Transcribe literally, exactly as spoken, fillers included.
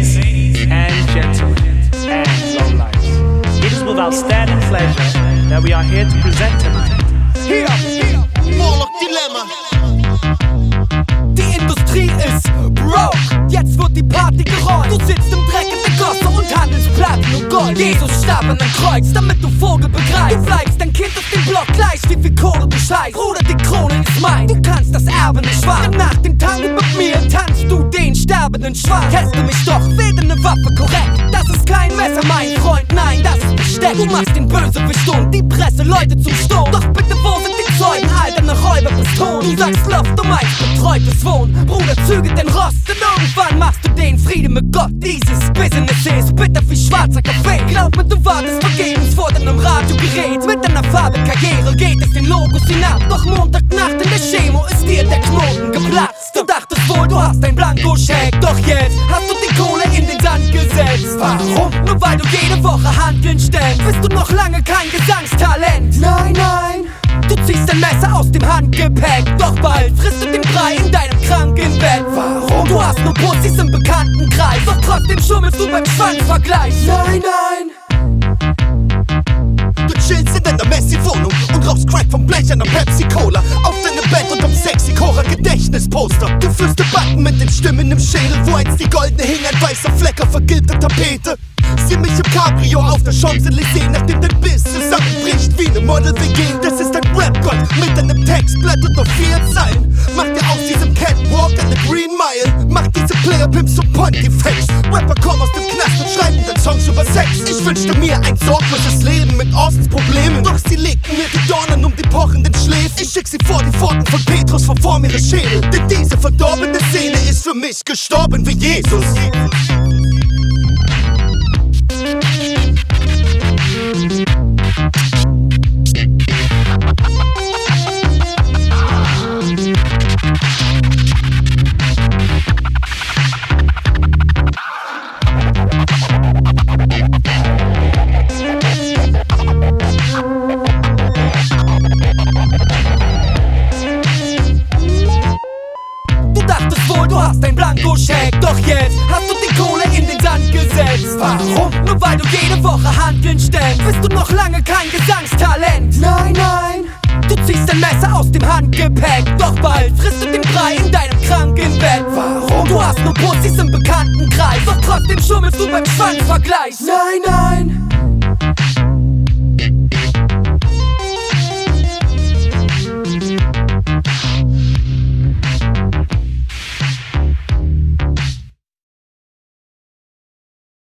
Ladies and gentlemen and lowlifes, it is with outstanding pleasure that we are here to present tonight. Hier, hier, Moloch Dilemma. Die Industrie ist broke, jetzt wird die Party gerollt. Du sitzt im Dreck in der Gosse und handelst Platin und Gold. Jesus starb an einem Kreuz, damit du Vogel begreifst. Du bleibst dein Kind auf dem Block gleich, wie viel Kohle du scheißt. Bruder, die Krone ist mein, du kannst das Erbe nicht wahren. Nach dem Tango mit mir tanzt du den sterbenden Schwan. Kennst du mich doch, wähle eine Waffe korrekt. Das ist kein Messer, mein Freund, nein, das ist Besteck. Du machst den Bösewicht und die Presse Leute zum Sturm. Doch bitte, wo sind die Zeugen, Alter, ne Räuberpistole. Du sagst Luft, du meinst betreutes Wohnen. Bruder, züge den Rost, denn irgendwann machst du den Frieden mit Gott. Dieses Business ist bitter wie schwarzer Kaffee. Glaub mir, du wartest vergebens vor deinem Radiogerät. Mit deiner Farbe-Karriere geht es den Logos hinab. Doch Montagnacht in der Chemo ist dir der Knoten geplatzt. Du dachtest wohl, du hast ein Blankoscheck. Doch jetzt hast du die Kohle in den Sand gesetzt. Warum? Nur weil du jede Woche Hanteln stellst. Bist du noch lange kein Gesangstalent? Nein, nein. Du ziehst ein Messer aus dem Handgepäck. Doch bald frisst du den Brei in deinem Krankenbett. Warum? Du hast nur Pussys im Bekanntenkreis. Doch trotzdem schummelst du beim Schwanzvergleich. Nein, nein. Du chillst in deiner Messi-Wohnung und rauchst Crack vom Blech einer Pepsi-Cola. Auf deinem Bett unterm sexy Cora Gedächtnisposter. Du führst Debatten mit den Stimmen im Schädel, wo einst die goldene hing, ein weißer Fleck auf vergilbter Tapete. Sieh mich im Cabrio auf der Champs-Élysées, nachdem dein Biss zusammenbricht wie ne Model-W G. Das ist ein Rap-Gott mit einem Textblatt und nur vier Zeilen. Mach dir aus diesem Catwalk eine Green Mile. Mach diese Player-Pimps zum Pontifex. Rapper kommen aus dem Knast und schreiben dann Songs über Sex. Ich wünschte mir ein sorgloses Leben mit Ostens Problemen. Doch sie legten mir die Dornen um die pochenden Schläfen. Ich schick sie vor die Pforten von Petrus, verform ihre Schädel. Denn diese verdorbene Szene ist für mich gestorben wie Jesus. Du hast ein Blankoscheck, doch jetzt hast du die Kohle in den Sand gesetzt. Warum? Nur weil du jede Woche Hanteln stellst. Bist du noch lange kein Gesangstalent? Nein, nein. Du ziehst ein Messer aus dem Handgepäck. Doch bald frisst du den Brei in deinem Krankenbett. Warum? Du hast nur Pussys im Bekanntenkreis. Doch trotzdem schummelst du beim Schwanzvergleich. Nein, nein.